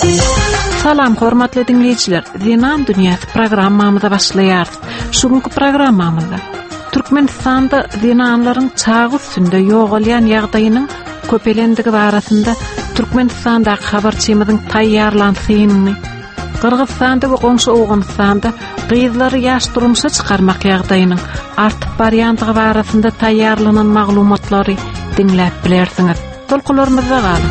Salam hormatly dinleyijiler. Dinan Dünyasy programmamyza başlaýar. Şugunky programmamyzda Türkmenistanda dinanlaryň çağı üstünde ýogalýan ýagdaýynyň köpelendigi barasynda Türkmenistanda habarçymyzyň taýýarlanýany, Kırgızstanda we goňşy Owganystanda gyzlary ýaş durmuşa çykarmak ýagdaýynyň artyp barýandygy barasynda taýýarlanan maglumatlary dinläp bilersiňiz. Tolkularymyzda galyň.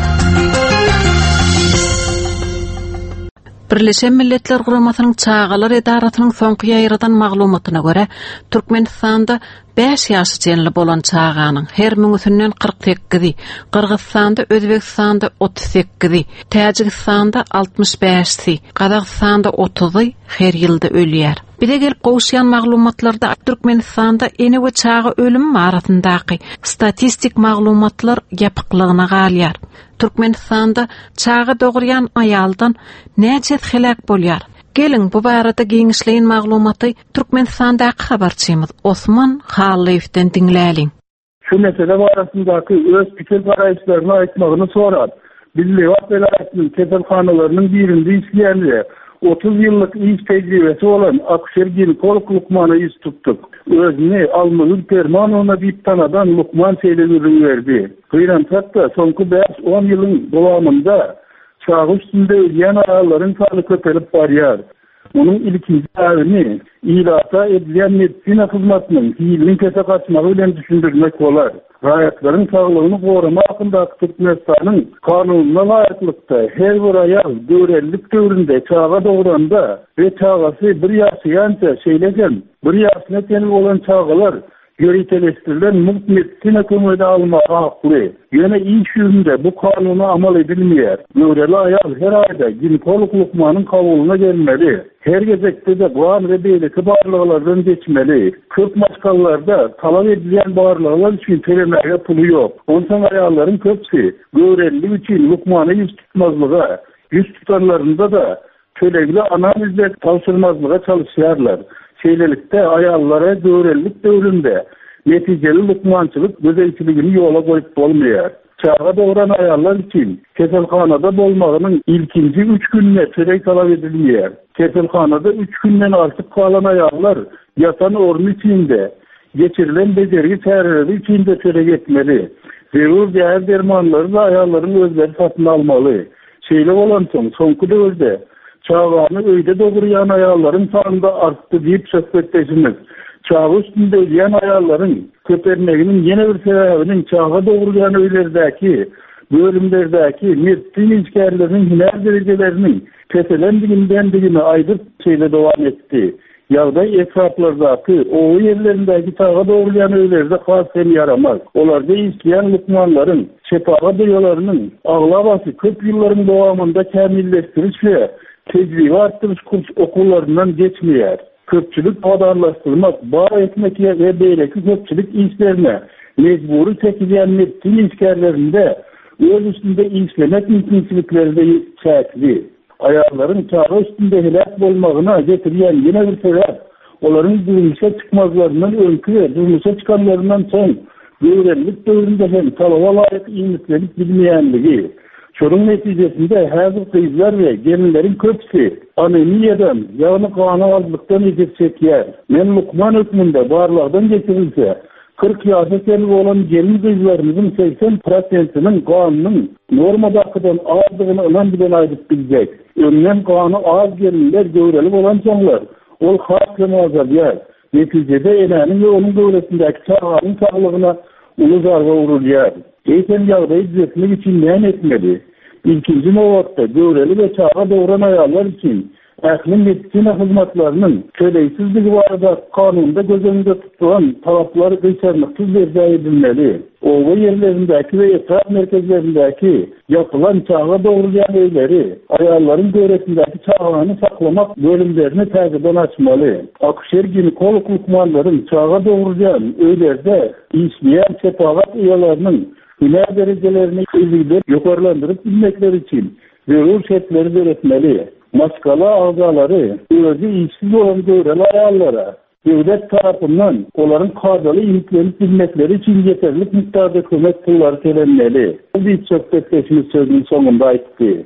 Birleşen Milletler Guramasynyň Çağalar Edarasynyň soňky ýaýradan maglumatyna görä, Türkmenistanda 5 ýaşajanly bolan çağanyň her müňüsünden 48-i, Kırgızstanda, Özbekistanda 38-i, Täjikistanda 65-i, Kazakstanda 30-y her ýylda ölýär. Bir de gelip gowşýan maglumatlarda Türkmenistanda ene we çağı ölüm arasyndaky statistik maglumatlar ýapyklygyna galýar. Türkmenistanda çağı dogryan ayaldan näçe helak bolýar? Gelin bu barada giňişleýän maglumaty Türkmenistandaky habarçymyz Osman Hallyewden dinläliň. Şu mesele barasyndaky öz pikir garaýşlaryny aýtmagyny sorar. Biz Lewat welaýatynyň keselhanalarynyň birinde işleýänler 30 ýyllyk iş tejribesi olan akşer ginekolog Lukmana iş tuttuk. Özüni Almanyň Permanowyna diýip tanadan Lukman seýlegini berdi. Gıýrançakda soňky 5-10 ýylyň dowamında çağı üstünde ölýän ayalaryň sany köpelip barýar. Onun ilkinci äwini ilata edilen medisina hyzmatynyň hilini kese kaçmagy bilen düşündirmek bolar. Raýatlaryň saglygyny gorama hakynda Türkmenistanyň kanunyna laýyklykda her bir aýal döwrellik döwründe çağa dogranda we çağasy bir ýaşaýança şeýlegen bir ýaşyna teňil bolan çağalar ýöretelestirilen medisina kömegi almagy hakly. Ýöne iş ýüzünde bu kanuny amal edilmeýär. Döwreli aýal her aýda ginekolog Lukmanyň kabulyna gelmeli. Her gezekde de guan we beýleki barlygylardan geçmeli. Köp maskallarda talap edilen barlygylar üçin telemäge puly ýok. Ondan aýallaryň köpsi döwrellik üçin Lukmany ýüz tutmazlyga, ýüz tutarlarynda da tölegli analizler tawsyrmazlyga çalışýarlar. Şeýlelikde aýallara döwrellik döwründe netijeli lukmançylyk gözelçiligini ýola goýup bolmaýar. Çağa dogran aýallar üçin keselhanada bolmagynyň ilkinji 3 günne törek talap edilmeýär. Keselhanada 3 günden artyk kalan aýallar ýatan orun içinde geçirilen bejergi täreleri içinde törek etmeli. Zerur däher dermanlary da aýallaryň özleri satyn almaly. Şeýle bolansoň soňky döwürde çağany öýde dogryan aýallaryň sanyny artdy diýip söhbetleşimiz. Çağı üstünde ölýän aýallaryň köpermeginiň ýene bir sebäbiniň çağa dogryan öýlerdäki, bölümlerdäki medisina işgärleriniň hünär derejeleriniň keselendiginden aýdyp şeýle dowam etdi. Ýagdaý etraplardaky owy ýerlerindäki çağa dogryan öýlerde has hem yaramaz. Olarda işleýän lukmanlaryň şepaga doýalarynyň aglabasy köp ýyllaryň dowamında kämilleşdiriş we tecrübe arttırış kurs okullarından geçmeýär. Köpçülük padarlaştırmak, bar etmek ve beýleki köpçülük işlerine mecburi çekilýän medisina işgärlerinde öz üstünde işlemek mümkinçilikleri de çäkli. Aýallaryň çağı üstünde helak bolmagyna getirýän ýene bir sebäp olaryň durmuşa çykmazlaryndan öňkü we durmuşa çykanlaryndan soň döwrellik döwründe hem talaba laýyk iýmitlenip bilmeýänligi. Şunun netijesinde häzir gyzlar we gelinleriň köpsi anemiýadan, ýagny gany azlykdan edip çekýär. Men Lukman hökmünde barlardan geçirilse 40 ýaşa kelip bolan gelin gyzlarymyzyň 80%-iniň ganynyň normadakydan azdygyny önem bilen aýdyp biljek. Öňden gany az gelinler döwreli bolan çağlar ol hasly azalýar. Netijede eläniň we onuň döwretindäki çağanyň saglygyna uly zarba urulýar. Eýsem ýagdaý düzeltmek üçin näme etmeli? İlkinji nowatda döwreli we çağa dogran aýallar üçin ähli medisina hyzmatlarynyň töleýsizligi barada kanunda göz önünde tutulan talaplar geçerliksiz derejede edilmeli. Owa ýerlerindäki we etraf merkezlerindäki ýapylan çağa dogryan öýleri aýallaryň döwretindäki çağany saklamak bölümlerini täzeden açmaly. Akşer ginekolog lukmanlaryň çağa dogryan öýlerde işleýän sepagat aýallarynyň hünär derejelerini izleyip yukarılandırıp bilmekleri için zerur şertleri öğretmeli. Maskala ağzaları özü işsiz olan dövreli ayarlara devlet tarafından onların kadalı imkanı bilmekleri için yeterli miktarda kömek pulları tölenmeli. Bir sohbetleşimiz sözünün sonunda aytti.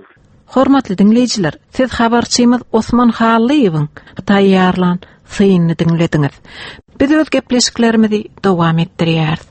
Hormatly dinleyijiler, siz habarçymyz Osman Hallyýewiň taýýarlan synyny dinlediňiz. Biz öz gepleşiklerimizi dowam etdirýäris.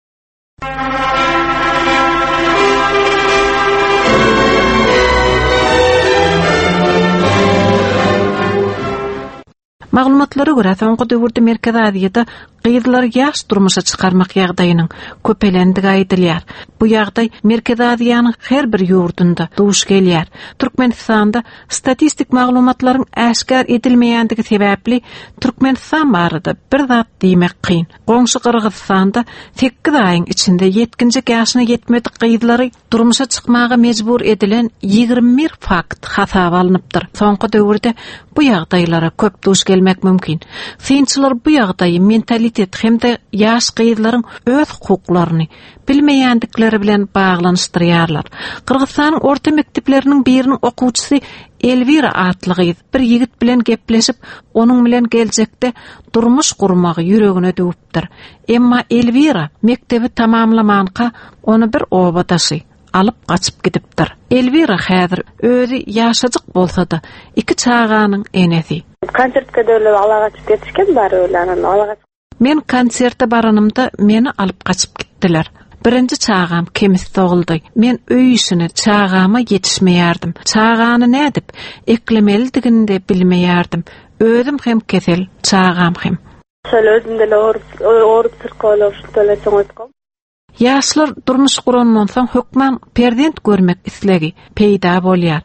Maglumatlara görä soňky döwürde Merkez Aziýada gyýdylar ýaş durmuşa çykarmak ýagdaýynyň köpelendiği aýdylýar. Bu ýagdaý Merkez Aziýanyň her bir ýurdunda duş gelýär. Türkmenistanda statistik maglumatlaryň äşkär edilmeýändigi sebäpli Türkmenistan barada bir zat diýmek kyn. Goňşy Kyrgyzstanda 8 aýyň içinde 7-nji ýaşyna ýetmedik gyýdylary durmuşa çykmaga mejbur edilen 21 fakt hasaba alınıpdyr. Soňky döwürde bu ýagdaýlara köp duş gelmek mümkin. Synçylar bu ýagdaýy mentalitet hemde ýaş gyýdylaryň öz hukuklaryny bilmeýändikleri bilen baglanyşdyrýarlar. Kyrgyzstanyň orta mekdepleriniň biriniň okuwçysy Elvira atly gyýdy bir ýigit bilen gepleşip, onuň bilen geljekde durmuş gurmagy ýüregine döwüpdir. Emma Elvira mektebi tamamlamanka onu bir obadaşy alıp kaçıp gidipdir. Elvira häzir özü ýaşajyk bolsa-da 2 çağanyň enesi. Konsertke döle ala kaçıp getişken bari öýlenin ala. Men konserte baranymda meni alıp kaçıp gitdiler. Birinci çağam kemis doguldy. Men öý işini çağama yetişmeýärdim. Çağany nädip eklemelidigini de bilmeýärdim. Özüm hem kesel, çağam hem. Şöyle özümde orup sırkalı şutalaçyň etdim. Ýaşlar durmuş gurandan soň hökmen perdent görmek islegi peýda bolýar.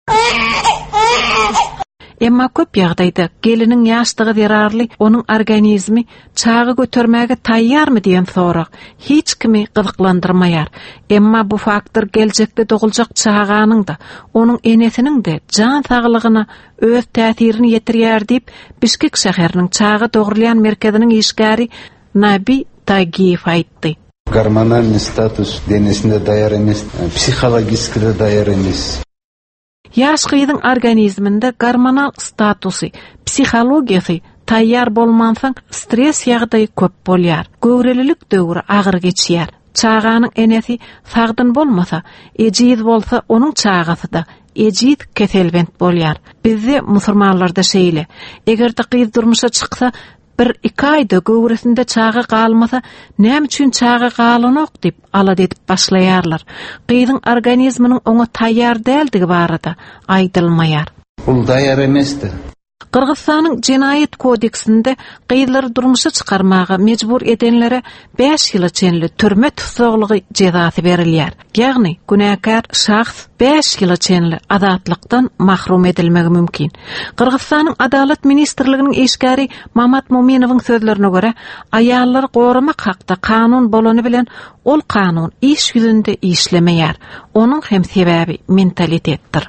Emma köp ýagdaýda geliniň ýaşlygy zerarly, onuň organizmi çağı götürmäge taýýarmy diýen sorak hiç kimi gyzyklandyrmaýar. Emma bu faktor geljekde doguljak çağanyň da, onuň enesiniň de jan saglygyna öz täsirini ýetirýär diýip Bişkek şäheriniň çağı dogurlayan merkeziniň işgäri Nabi Tagiýew aýtdy. Гормональный статус денесinde daýar emes, psixologik de daýar emes. Ýaş gyýdyň organizminde gormonal statusy, psixologiýasy taýýar bolmansaň stres ýagdaýy köp bolýar. Göwrelilik döwri agyr geçýär. Çağanyň enesi sagdyn bolmasa, ejid bolsa onuň çağasy da ejid keselbent bolýar. Bizde musulmanlarda şeýle, egerde gyýdy durmuşa çyksa, 1-2 aýda göwresinde çağı galmasa, näme üçin çağı galanok diýip alad edip başlaýarlar. Gyýdyň organizminiň oňa taýýar däldigi barada aýdylmaýar. Ul daýar emesdi. Kırgızstanyň Jinayet kodeksinde gyýdylary durmuşa çykarmaga mejbur edenlere 5 ýyla çenli türme tutsaklygy jezasy berilýär. Ýagny günäkär şahs 5 ýyla çenli azatlykdan mahrum edilmegi mümkin. Kırgızstanyň Adalet ministrliginiň eşgäri Mamat Mominowyň sözlerine görä, aýallary goramak hakda kanun bolany bilen ol kanun iş ýüzünde işlemeýär. Onuň hem sebäbi mentalitetdir.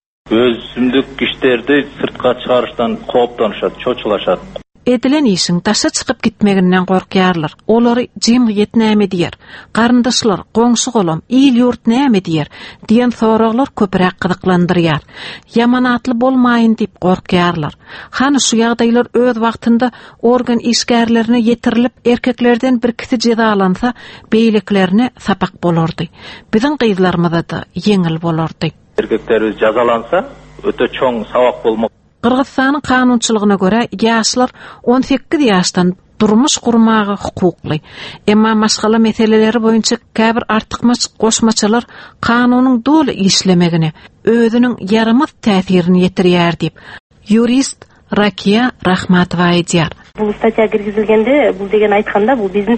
Özümdük kişilerdi sırtka çıkarıştan koptanışat, çoçulaşat. Edilen işin taşa çıkıp gitmeginden korkýarlar. Olary jemgyýet näme diýer? Garyndaşlar, goňşy golum, il ýurt näme diýer? Diýen soraglar köpürek gyzyklandyrýar. Yamanatly bolmaýyn diýip korkýarlar. Hany şu ýagdaýlar öz wagtynda organ işgärlerine ýetirilip erkeklerden bir kisi jezalansa, beýliklerine sapak bolardy. Biziň gyzlarymyzda da ýeňil bolardy. Erkekler jazalansa öte çoň sabak bolmak. Kırgızstanyň kanunçylygyna görä ýaşlar 18 ýaşdan durmuş gurmagy hukukly. Emma maşgala meseleleri boýunça käbir artykmaç goşmaçylar kanunyň doly işlemegini, özüniň ýaramaz täsirini ýetirýär diýip jurist Rakiya Rahmatowa aýdýar. Bu statya girgizilgende, bu degen aýtkanda, bu biziň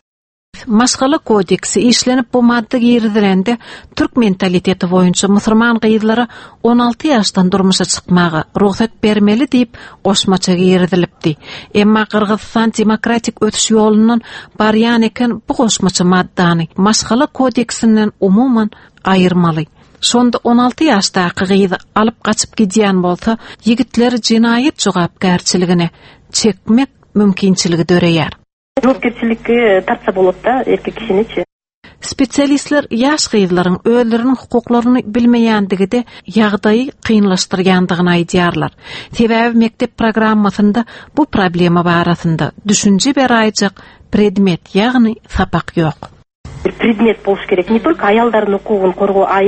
Maşgala kodeksi işlenip bu madde girizilende Türk mentaliteti boyunca musulman gyýdylary 16 ýaşdan durmuşa çykmaga ruhsat bermeli diýip goşmaça girizilipdi. Emma Kırgızstan demokratik ötüş ýolundan barýan eken bu goşmaça maddany maşgala kodeksinden umuman aýyrmaly. Şonda 16 ýaşdaky gyýdy alıp kaçıp gidýän bolsa, ýigitler jinayet jogapkärçiligine çekmek mümkinçiligi döreýär. Jogapkärçilikke tartsa bolat da erkek kişiniçi. Spesialistler ýaş gyýdylaryň özleriniň hukuklaryny bilmeýändigi de ýagdaýy kynlaşdyrýandygyny aýdýarlar. Sebäbi mektep programmasynda bu problema barasynda düşünje beraýjak predmet, ýagny sapak ýok. Predmet boluş gerek, ne только aýaldaryň hukugyny korgоо,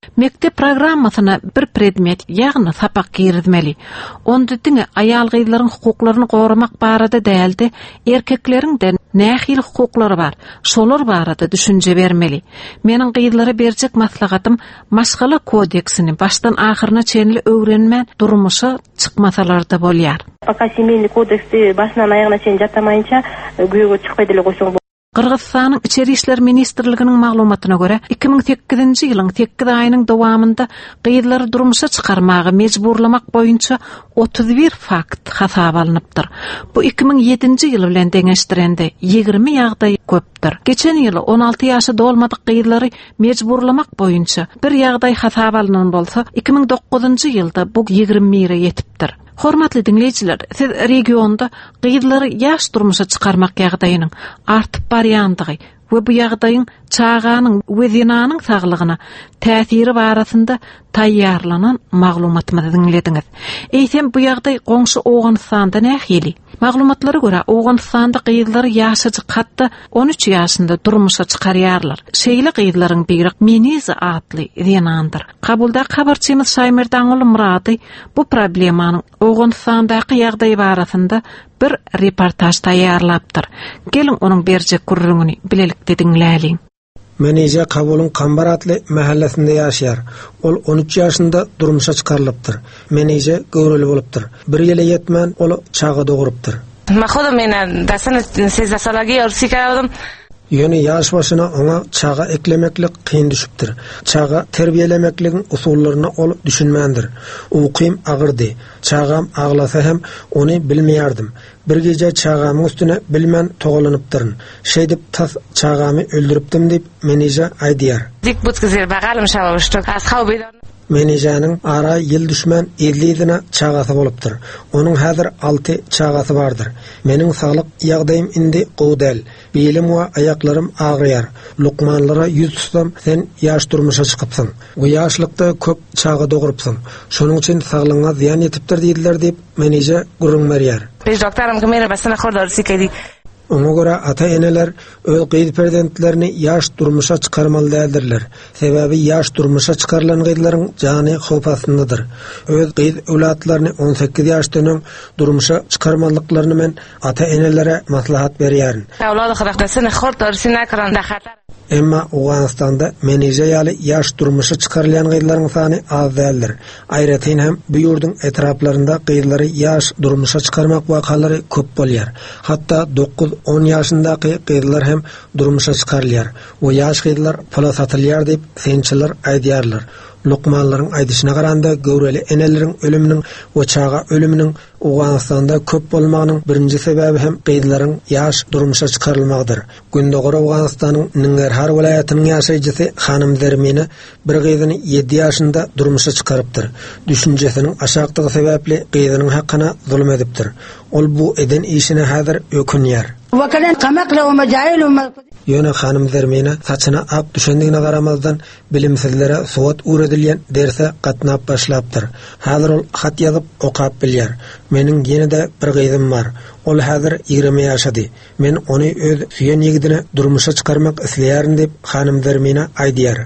Mektep programmasyna bir predmet, ýagny sapak girdmeli. Onda diňe aýal gyzlaryň hukuklaryny goramak barada däldi, erkekleriň de nähil hukuklary bar. Şolar barada düşünje bermeli. Meniň gyzlara berjek maslahatym Maşgala kodeksini başdan ahyryna çenli öwrenmän durmuşa çykmasalarda bolýar. Пока семейный кодексти başdan ayağına çen jatamayınça güýge çykpaýdy ele goýsaň. Kırgızstanyň İçeri işler ministrliginiň maglumatyna görä 2008-nji ýylyň 8 aýynyň dowamında gyzlary durmuşa çykarmagy mejburlamak boýunça 31 fakt hasaba alınıpdyr. Bu 2007-nji ýyl bilen deňeşdirende 20 ýagdaý köpdir. Geçen ýyly 16 ýaşy dolmadyk gyzlary mejburlamak boýunça bir ýagdaý hasaba alynan bolsa 2009-njy ýylda bu 20-re ýetipdir. Hormatly dinleyijiler, siz regionda gyzlary ýaş durmuşa çykarmak ýagdaýynyň artyp barýandygy we bu ýagdaýyň çağanyň we zinanyň saglygyna täsiri barasynda taýýarlanan maglumatmy dinlediňiz. Eýsem bu ýagdaý goňşy Owganystanda nähili? Maglumatlara görä Owganystanda gyzlary ýaşajy hatda 13 ýaşynda durmuşa çykarýarlar. Şeýle gyzlaryň biri Menize atly zinandyr. Kabulda habarçymyz Şaýmerdan oly Murady bu problemanyň Owganystandaky ýagdaý barasynda bir reportaj taýýarlapdyr. Gelin onuň berjek gurrungyny bilelikde dinläliň. Menize Kabul'un Kambaratlı mahallesinde yaşayar. Ol 13 yaşında durmuşa çıkarılıptır. Menize göwreli bolupdyr. Bir ýyla yetmän ol çağa dogurupdyr. Mahoda mena dasana sezasalagy orsikawdym. Ýöne ýaş başyna ona çağa eklemeklik kyn düşüpdir. Çağa terbiýelemekligiň usullaryny ol düşünmändir. Uqym agyrdy. Çağam aglasa hem onu bilmeýärdim. Bir gece çağamın üstüne bilmän togulanypdyryn. Şeýdip tas çağamy öldürüpdim dip Menize aýdýar. Dik butkyzyr bagalym şawuşdyk. Ashaw beýler. Menize'nin ara yıl düşmän 50 çağası bolupdyr. Onun häzir 6 çağası bardyr. Mening saglyk ýagdaýym indi gowdal. Belim we ayaklarym agyrýar. Lukmanlara ýüz tutsam sen ýaş durmuşa çykypsyň. Bu ýaşlykda köp çağa dogurupsyň. Şonuň üçin saglygyňa ziýan ýetipdir diýdiler dip Menize gurrun berýär. Biz doktorum kemere basana hordar sikedi. Ona göre ata-eneler öz gyz prezidentlerini ýaş durmuşa çykarmaly däldirler. Sebebi ýaş durmuşa çykarılan gyzlaryň jany howp astyndadyr. Öz gyz öwlatlaryny 18 ýaşdan durmuşa çykarmalyklaryny men ata-enelere maslahat berýärin. Awlady hyrakdasyn hordar sinakran hatar. Emma Owganystanda Menize ýaly ýaş durmuşa çykarılan gyzlaryň sany az däldir. Aýratyn hem bu ýurdun etraplarynda gyzlary ýaş durmuşa çykarmak wakalary köp bolýar. Hatda 9-10 ýaşyndaky gyzlar hem durmuşa çykarylýar. O ýaş gyzlar pula satylýar diýip sençiler aýdýarlar. Lukmanlaryň aýdyşyna garanda göwreli eneleriň ölüminiň we çağa ölüminiň Owganystanda köp bolmagynyň birinji sebebi hem gyzlaryň ýaş durmuşa çykarylmagydyr. Gündogor Owganystanyň Ningerhar welaýatynyň ýaşaýjysy Hanym Zermini bir gyzyny 7 ýaşynda durmuşa çykarypdyr. Düşünjesiniň aşakdygy sebäpli gyzynyň hakyna zulm edipdir. Ol bu eden işine häzir ökünýär. Wakalan qamakla we majailum. Ýöne Hanym Zermini saçyna ak düşendigine garamazdan bilimsizlere sowat uredilýän derse gatnap başlapdyr. Häzir ol hat ýazyp okap bilýär. Meniň ýene-de bir gyzym bar. Ol häzir 20 ýaşady. Men ony öz süýen ýigidine durmuşa çykarmak isleýärin dip Hanym Zermini aýdýar.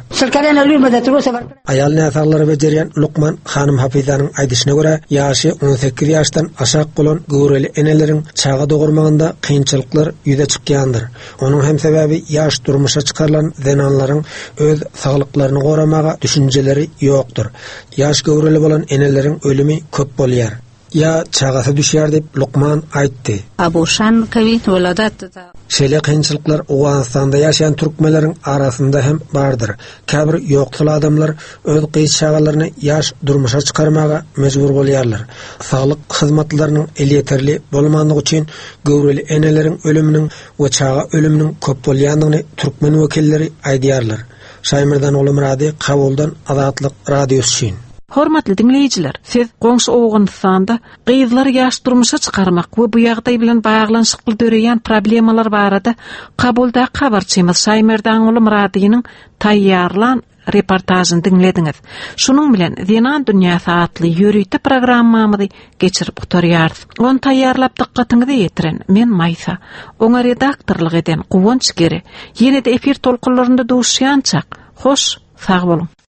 Aýal näsaglary bejerýän Lukman Hanym Hafizanyň aýdyşyna görä ýaşy 18 ýaşdan aşak bolan göwreli eneleriň çağa dogurmagynda kynçylyklar ýüze çykýandyr. Onuň hem sebebi ýaş durmuşa çykarılan zenanlaryň öz saglyklaryny goramaga düşünjeleri ýokdur. Ýaş göwreli bolan eneleriň ölümi köp bolýar. Ya çağası düşýär dip Lukman aýtdy. Abuşan kavit weladat. Şeýle kynçylyklar Owganystanda ýaşaýan türkmenleriň arasynda hem bardyr. Käbir ýoksul adamlar öz gyz çağalaryny ýaş durmuşa çykarmaga mejbur bolýarlar. Saglyk hyzmatlarynyň elýeterli bolmanlygy üçin göwreli eneleriň ölüminiň we çağa ölüminiň köp bolýandygyny türkmen wekilleri aýdýarlar. Şaýmerdan oly Murady, Kabuldan Azatlyk radiosu üçin. Hormatly dinleyijiler, siz goňşy Owganystanda gyzlary ýaş durmuşa çykarmak we bu ýagdaý bilen baglanyşykly döreýän problemalar barada Kabulda habarçymyz Şaýmerdan oly Muradynyň taýýarlan reportajyny dinlediňiz. Şunuň bilen Zenan dünýäsi atly ýörüýte programmamyzy geçirip oturýarys. Onu taýýarlap dikkatyňyzy ýetiren men Maýsa. Oňa redaktorlyk eden Guwunç Geri. Ýene-de efir tolkunlarynda duşýançak. Hoş, sag bolun.